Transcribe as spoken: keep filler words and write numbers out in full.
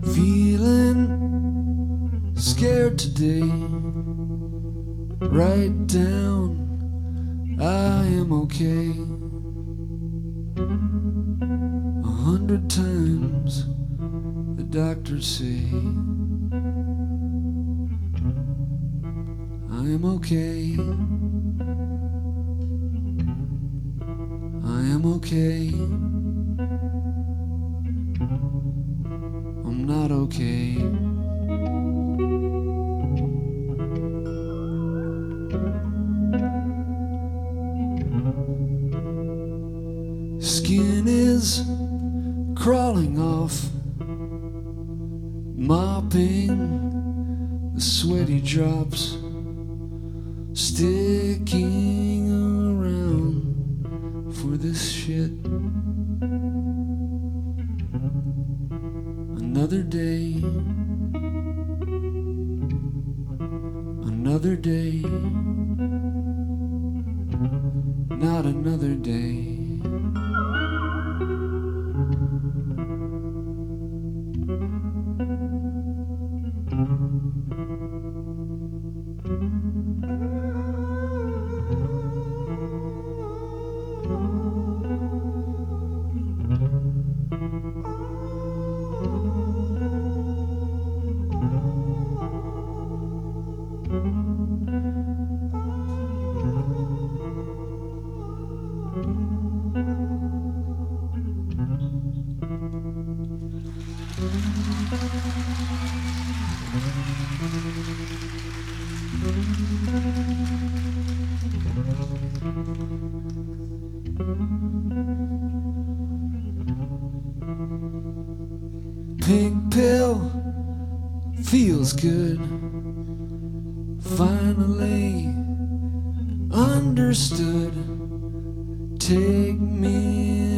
Feeling scared today. Write down, I am okay. A hundred times the doctors say I am okay. I am okay. I'm not okay. Skin is crawling off, mopping the sweaty drops, sticking around for this shit. Another day, another day, not another day. Pink pill feels good. Finally understood. Take me